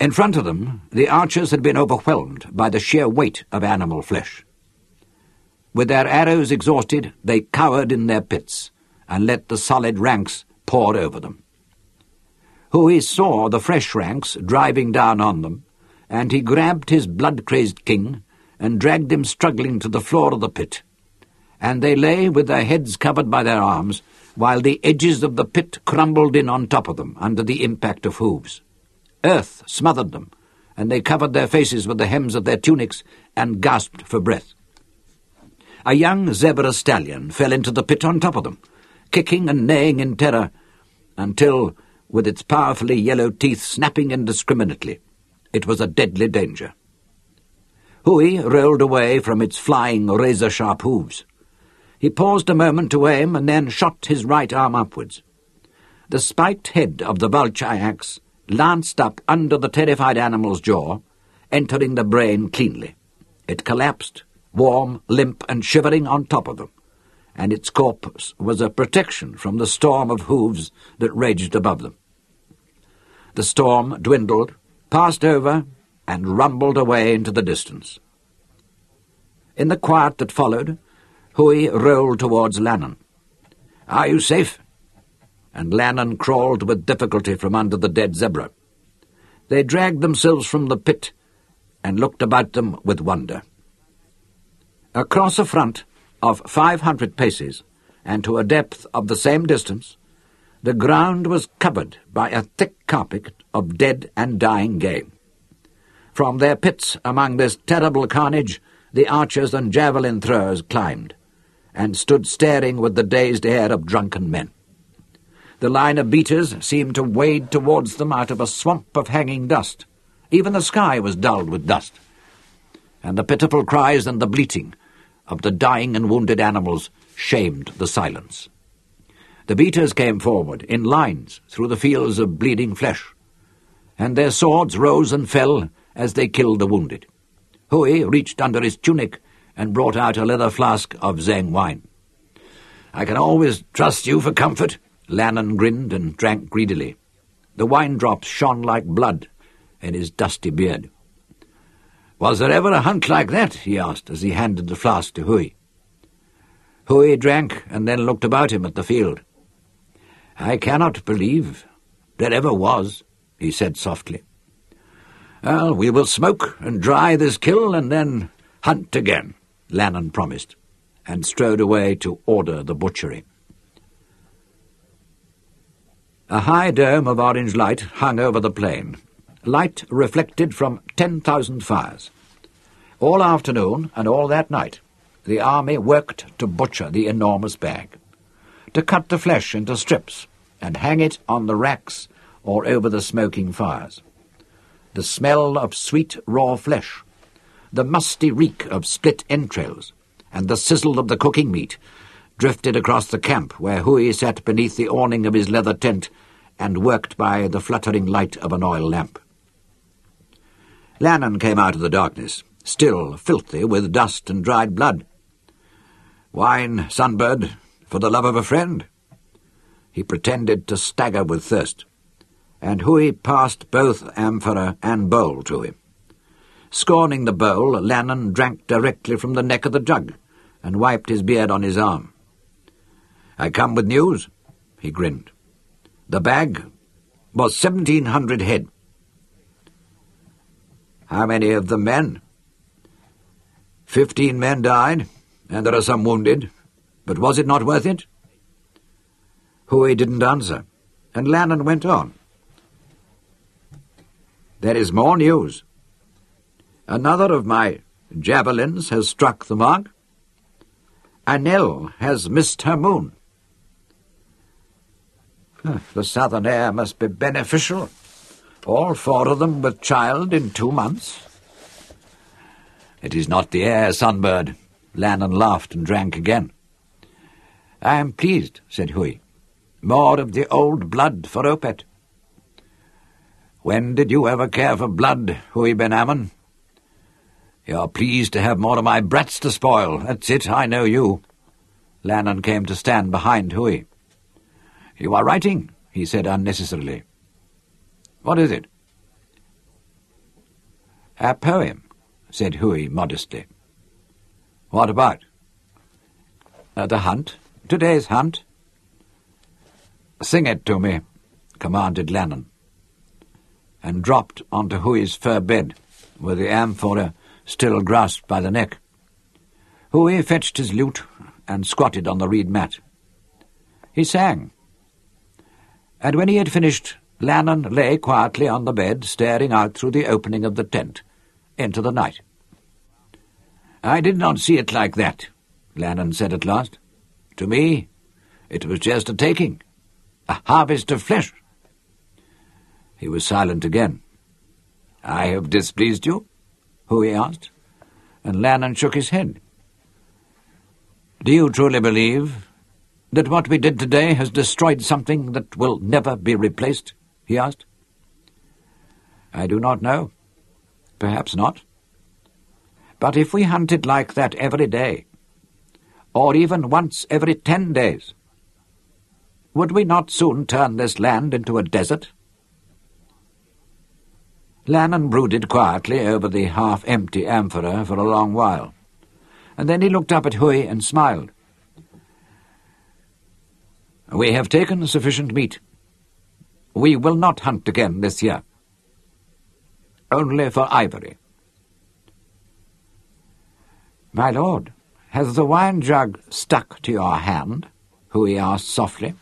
In front of them, the archers had been overwhelmed by the sheer weight of animal flesh. With their arrows exhausted, they cowered in their pits and let the solid ranks pour over them. Hui saw the fresh ranks driving down on them, and he grabbed his blood-crazed king and dragged him struggling to the floor of the pit. And they lay with their heads covered by their arms, while the edges of the pit crumbled in on top of them under the impact of hooves. Earth smothered them, and they covered their faces with the hems of their tunics and gasped for breath. A young zebra stallion fell into the pit on top of them, kicking and neighing in terror, until, with its powerfully yellow teeth snapping indiscriminately, it was a deadly danger. Hui rolled away from its flying razor-sharp hooves. He paused a moment to aim and then shot his right arm upwards. The spiked head of the vulture axe lanced up under the terrified animal's jaw, entering the brain cleanly. It collapsed, warm, limp, and shivering on top of them, and its corpse was a protection from the storm of hooves that raged above them. The storm dwindled, passed over, and rumbled away into the distance. In the quiet that followed, Hui rolled towards Lannon. "Are you safe?" And Lannon crawled with difficulty from under the dead zebra. They dragged themselves from the pit and looked about them with wonder. Across a front of 500 paces, and to a depth of the same distance, the ground was covered by a thick carpet of dead and dying game. From their pits among this terrible carnage, the archers and javelin throwers climbed, and stood staring with the dazed air of drunken men. The line of beaters seemed to wade towards them out of a swamp of hanging dust. Even the sky was dulled with dust, and the pitiful cries and the bleating of the dying and wounded animals shamed the silence. The beaters came forward in lines through the fields of bleeding flesh, and their swords rose and fell as they killed the wounded. Hui reached under his tunic and brought out a leather flask of Zheng wine. "I can always trust you for comfort." Lannon grinned and drank greedily. The wine drops shone like blood in his dusty beard. "Was there ever a hunt like that?" he asked as he handed the flask to Hui. Hui drank and then looked about him at the field. "I cannot believe there ever was," he said softly. "Well, we will smoke and dry this kill and then hunt again," Lannon promised, and strode away to order the butchery. A high dome of orange light hung over the plain, light reflected from 10,000 fires. All afternoon and all that night, the army worked to butcher the enormous bag, to cut the flesh into strips and hang it on the racks or over the smoking fires. The smell of sweet raw flesh, the musty reek of split entrails, and the sizzle of the cooking meat drifted across the camp where Hui sat beneath the awning of his leather tent and worked by the fluttering light of an oil lamp. Lannon came out of the darkness, still filthy with dust and dried blood. "Wine, Sunbird, for the love of a friend?" He pretended to stagger with thirst, and Hui passed both amphora and bowl to him. Scorning the bowl, Lannon drank directly from the neck of the jug and wiped his beard on his arm. "I come with news," he grinned. "The bag was 1,700 head." "How many of them men?" 15 men died, and there are some wounded. But was it not worth it?" Hui didn't answer, and Lannon went on. "There is more news. Another of my javelins has struck the mark. Anel has missed her moon." "The southern air must be beneficial. All 4 of them with child in 2 months." "It is not the air, Sunbird." Lannon laughed and drank again. "I am pleased," said Hui. "More of the old blood for Opet." "When did you ever care for blood, Hui Ben Ammon?" "You are pleased to have more of my brats to spoil. That's it, I know you." Lannon came to stand behind Hui. "You are writing," he said unnecessarily. "What is it?" "A poem," said Huey modestly. "What about?" "The hunt. Today's hunt." "Sing it to me," commanded Lannon, and dropped onto Huey's fur bed, with the amphora still grasped by the neck. Huey fetched his lute and squatted on the reed mat. He sang, and when he had finished, Lannon lay quietly on the bed, staring out through the opening of the tent into the night. "I did not see it like that," Lannon said at last. "To me, it was just a taking, a harvest of flesh." He was silent again. "I have displeased you?" Huey asked, and Lannon shook his head. "Do you truly believe that what we did today has destroyed something that will never be replaced?" he asked. "I do not know. Perhaps not. But if we hunted like that every day, or even once every 10 days, would we not soon turn this land into a desert?" Lannon brooded quietly over the half-empty amphora for a long while, and then he looked up at Huey and smiled. "We have taken sufficient meat. We will not hunt again this year. Only for ivory." "My lord, has the wine jug stuck to your hand?" Huey asked softly.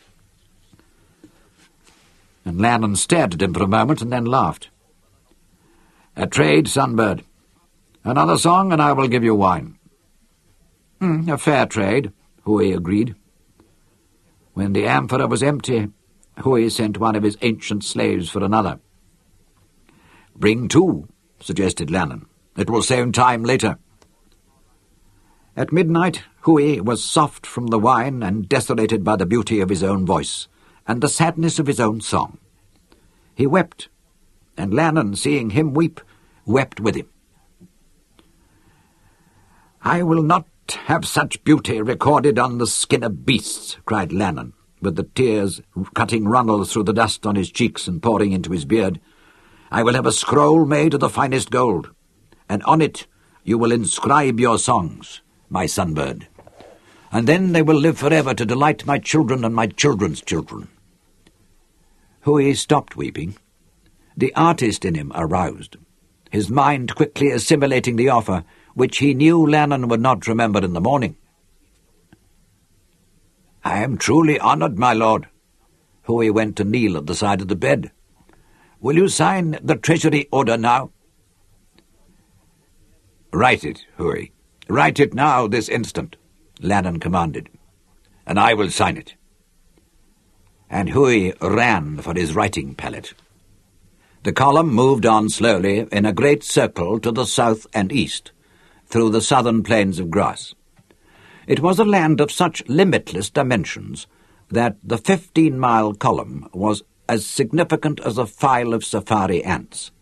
And Lannon stared at him for a moment and then laughed. "A trade, Sunbird. Another song and I will give you wine." A fair trade," Huey agreed. When the amphora was empty, Huey sent one of his ancient slaves for another. "Bring 2, suggested Lannon. "It will save time later." At midnight, Huey was soft from the wine and desolated by the beauty of his own voice and the sadness of his own song. He wept, and Lannon, seeing him weep, wept with him. "I will not have such beauty recorded on the skin of beasts," cried Lannon, with the tears cutting runnels through the dust on his cheeks and pouring into his beard. "I will have a scroll made of the finest gold, and on it you will inscribe your songs, my Sunbird, and then they will live forever to delight my children and my children's children." Huey stopped weeping. The artist in him aroused, his mind quickly assimilating the offer, which he knew Lannon would not remember in the morning. "I am truly honoured, my lord." Huey went to kneel at the side of the bed. "Will you sign the treasury order now?" "Write it, Huey. Write it now, this instant," Lannon commanded, "and I will sign it." And Huey ran for his writing pallet. The column moved on slowly in a great circle to the south and east, through the southern plains of grass. It was a land of such limitless dimensions that the 15-mile column was as significant as a file of safari ants.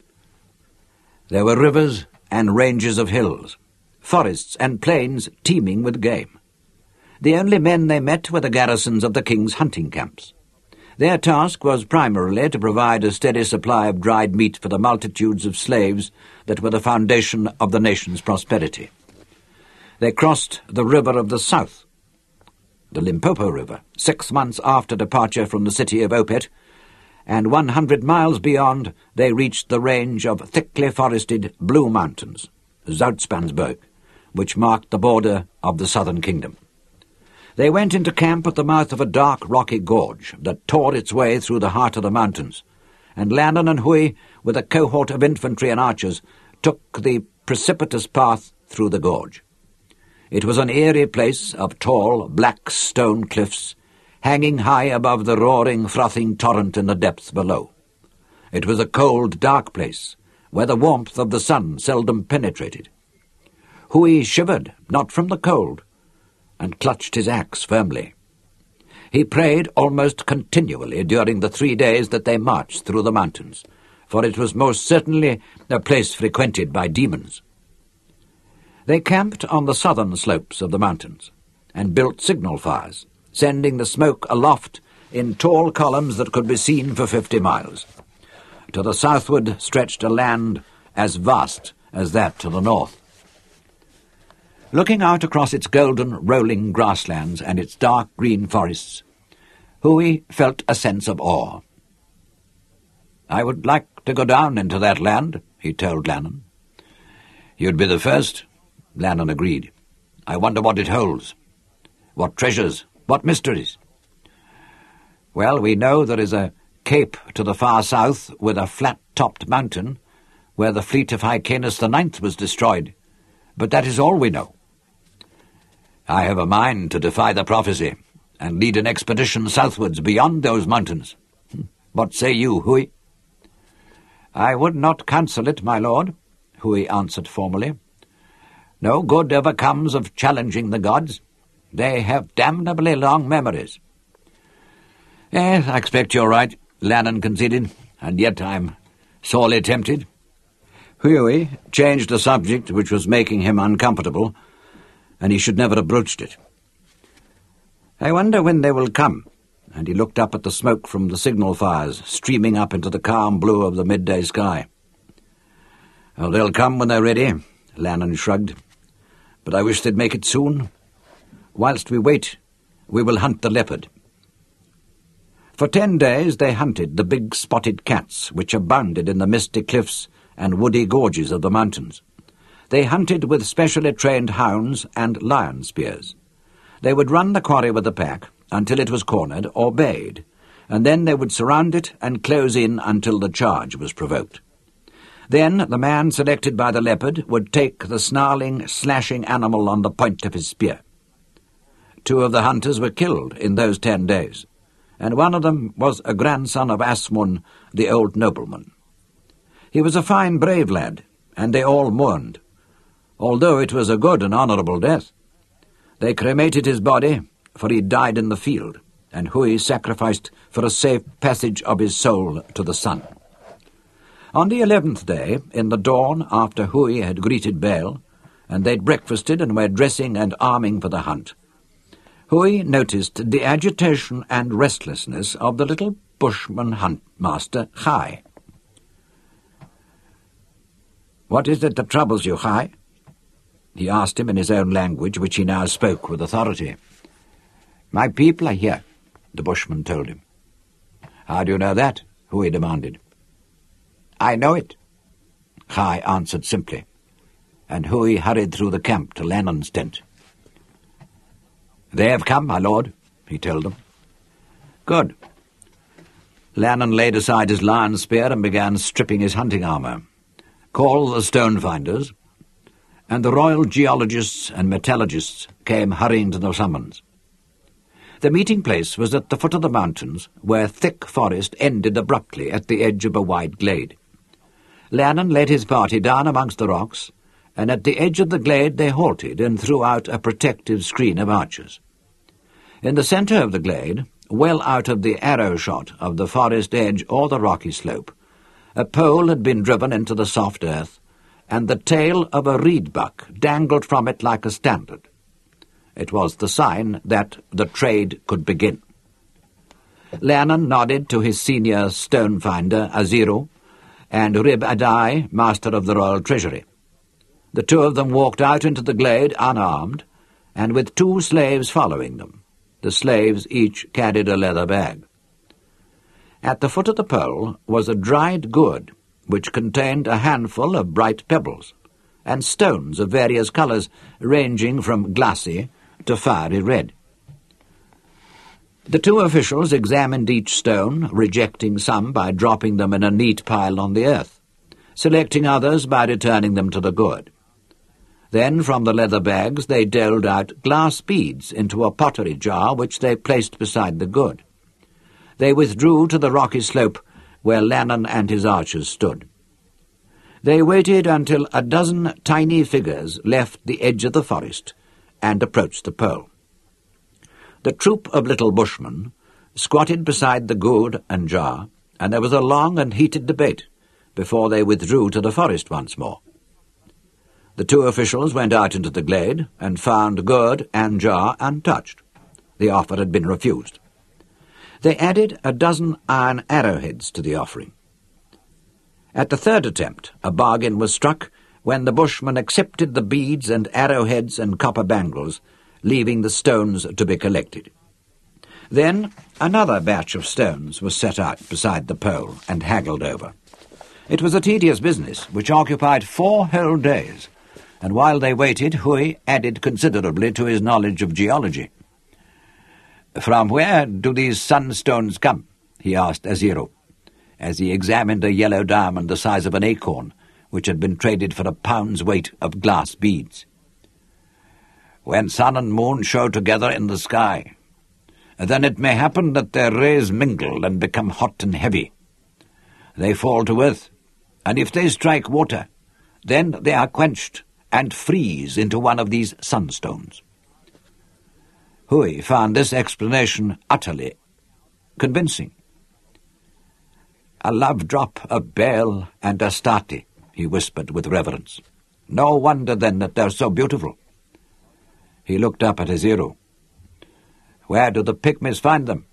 There were rivers and ranges of hills, forests and plains teeming with game. The only men they met were the garrisons of the king's hunting camps. Their task was primarily to provide a steady supply of dried meat for the multitudes of slaves that were the foundation of the nation's prosperity. They crossed the river of the south, the Limpopo River, 6 months after departure from the city of Opet, and 100 miles beyond they reached the range of thickly forested Blue Mountains, Zoutpansberg, which marked the border of the southern kingdom. They went into camp at the mouth of a dark, rocky gorge that tore its way through the heart of the mountains, and Lannon and Huey, with a cohort of infantry and archers, took the precipitous path through the gorge. It was an eerie place of tall, black stone cliffs, hanging high above the roaring, frothing torrent in the depths below. It was a cold, dark place, where the warmth of the sun seldom penetrated. Huey shivered, not from the cold, and clutched his axe firmly. He prayed almost continually during the 3 days that they marched through the mountains, for it was most certainly a place frequented by demons. They camped on the southern slopes of the mountains and built signal fires, sending the smoke aloft in tall columns that could be seen for 50 miles. To the southward stretched a land as vast as that to the north. Looking out across its golden rolling grasslands and its dark green forests, Huey felt a sense of awe. "I would like to go down into that land," he told Lannon. "You'd be the first," Lannon agreed. "I wonder what it holds. What treasures, what mysteries." "Well, we know there is a cape to the far south with a flat-topped mountain where the fleet of Hyrcanus IX was destroyed, but that is all we know. I have a mind to defy the prophecy and lead an expedition southwards beyond those mountains. What say you, Huey?" "I would not cancel it, my lord," Huey answered formally. "No good ever comes of challenging the gods. They have damnably long memories." "Yes, I expect you're right," Lannon conceded, "and yet I'm sorely tempted." Huey changed the subject which was making him uncomfortable, and he should never have broached it. "I wonder when they will come," and he looked up at the smoke from the signal fires streaming up into the calm blue of the midday sky. "Oh, they'll come when they're ready," Lannon shrugged. "But I wish they'd make it soon. Whilst we wait, we will hunt the leopard." For 10 days they hunted the big spotted cats which abounded in the misty cliffs and woody gorges of the mountains. They hunted with specially trained hounds and lion spears. They would run the quarry with the pack until it was cornered or bayed, and then they would surround it and close in until the charge was provoked. Then the man selected by the leopard would take the snarling, slashing animal on the point of his spear. 2 of the hunters were killed in those 10 days, and one of them was a grandson of Asmund, the old nobleman. He was a fine, brave lad, and they all mourned, although it was a good and honourable death. They cremated his body, for he died in the field, and Huey sacrificed for a safe passage of his soul to the sun. On the 11th day, in the dawn after Huey had greeted Baal, and they'd breakfasted and were dressing and arming for the hunt, Huey noticed the agitation and restlessness of the little bushman hunt-master, Chai. "What is it that troubles you, Chai?" he asked him in his own language, which he now spoke with authority. "My people are here," the bushman told him. "How do you know that?" Huey demanded. "I know it," Chai answered simply, and Huey hurried through the camp to Lannon's tent. "They have come, my lord," he told them. "Good." Lannon laid aside his lion spear and began stripping his hunting armour. "Call the stone-finders," and the royal geologists and metallurgists came hurrying to the summons. The meeting place was at the foot of the mountains, where thick forest ended abruptly at the edge of a wide glade. Lannon led his party down amongst the rocks, and at the edge of the glade they halted and threw out a protective screen of archers. In the centre of the glade, well out of the arrow shot of the forest edge or the rocky slope, a pole had been driven into the soft earth, and the tail of a reed-buck dangled from it like a standard. It was the sign that the trade could begin. Lannon nodded to his senior stone-finder, Aziru, and Rib Adai, master of the royal treasury. The 2 of them walked out into the glade unarmed, and with 2 slaves following them. The slaves each carried a leather bag. At the foot of the pole was a dried gourd, which contained a handful of bright pebbles, and stones of various colours, ranging from glassy to fiery red. The 2 officials examined each stone, rejecting some by dropping them in a neat pile on the earth, selecting others by returning them to the gourd. Then from the leather bags they doled out glass beads into a pottery jar which they placed beside the gourd. They withdrew to the rocky slope where Lannon and his archers stood. They waited until a dozen tiny figures left the edge of the forest and approached the pole. The troop of little bushmen squatted beside the gourd and jar, and there was a long and heated debate before they withdrew to the forest once more. The 2 officials went out into the glade and found gourd and jar untouched. The offer had been refused. They added a dozen iron arrowheads to the offering. At the third attempt, a bargain was struck when the bushman accepted the beads and arrowheads and copper bangles, leaving the stones to be collected. Then another batch of stones was set out beside the pole and haggled over. It was a tedious business, which occupied 4 whole days, and while they waited, Hui added considerably to his knowledge of geology. "From where do these sunstones come?" he asked Aziro, as he examined a yellow diamond the size of an acorn, which had been traded for a pound's weight of glass beads. "When sun and moon show together in the sky, then it may happen that their rays mingle and become hot and heavy. They fall to earth, and if they strike water, then they are quenched and freeze into one of these sunstones." Hui found this explanation utterly convincing. "A love drop of Baal and Astarte," he whispered with reverence. "No wonder, then, that they're so beautiful." He looked up at Aziro. "Where do the pygmies find them?"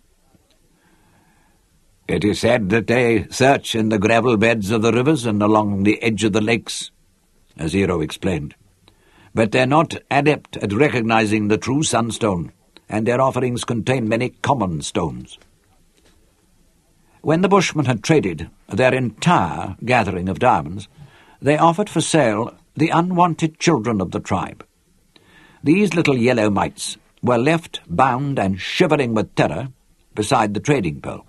"It is said that they search in the gravel beds of the rivers and along the edge of the lakes," Aziro explained. "But they're not adept at recognizing the true sunstone, and their offerings contain many common stones." When the bushmen had traded their entire gathering of diamonds, they offered for sale the unwanted children of the tribe. These little yellow mites were left bound and shivering with terror beside the trading pole.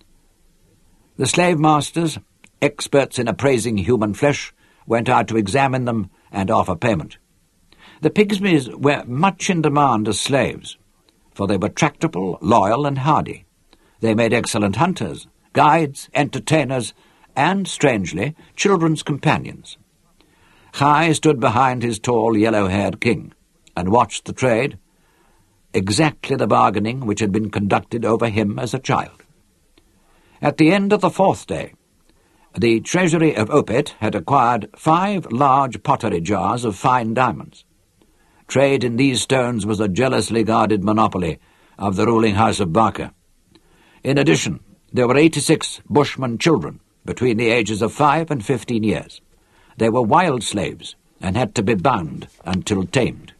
The slave masters, experts in appraising human flesh, went out to examine them and offer payment. The pygmies were much in demand as slaves, for they were tractable, loyal, and hardy. They made excellent hunters, guides, entertainers, and, strangely, children's companions. Chai stood behind his tall, yellow-haired king and watched the trade, exactly the bargaining which had been conducted over him as a child. At the end of the 4th day, the treasury of Opet had acquired 5 large pottery jars of fine diamonds. Trade in these stones was a jealously guarded monopoly of the ruling house of Barker. In addition, there were 86 bushman children between the ages of 5 and 15 years. They were wild slaves and had to be bound until tamed.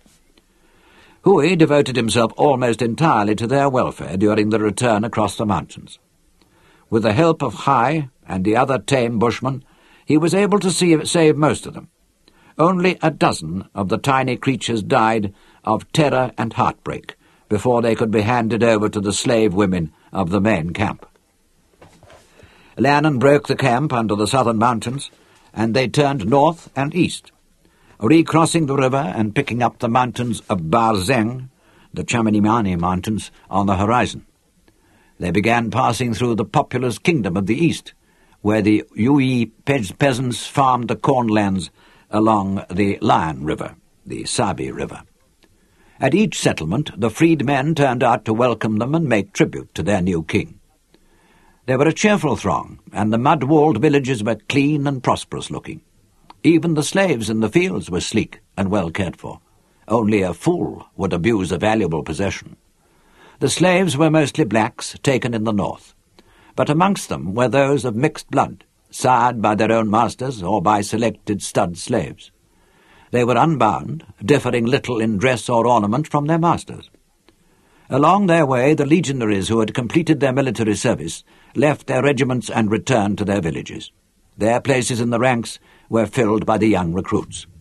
Hui devoted himself almost entirely to their welfare during the return across the mountains. With the help of Chai and the other tame bushmen, he was able to save most of them. Only a dozen of the tiny creatures died of terror and heartbreak before they could be handed over to the slave women of the main camp. Lannon broke the camp under the southern mountains, and they turned north and east, recrossing the river and picking up the mountains of Barzeng, the Chaminimani Mountains, on the horizon. They began passing through the populous kingdom of the east, where the Yui peasants farmed the cornlands along the Lion River, the Sabi River. At each settlement, the freedmen turned out to welcome them and make tribute to their new king. They were a cheerful throng, and the mud-walled villages were clean and prosperous-looking. Even the slaves in the fields were sleek and well cared for. Only a fool would abuse a valuable possession. The slaves were mostly blacks, taken in the north, but amongst them were those of mixed blood, sired by their own masters or by selected stud slaves. They were unbound, differing little in dress or ornament from their masters. Along their way, the legionaries who had completed their military service left their regiments and returned to their villages. Their places in the ranks were filled by the young recruits.